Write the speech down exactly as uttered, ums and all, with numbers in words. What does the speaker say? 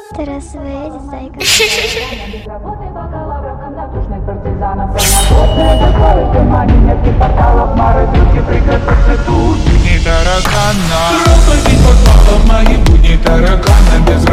Террасовая зайка. Будни таракана. Пропади подвала в мои будни таракана. Без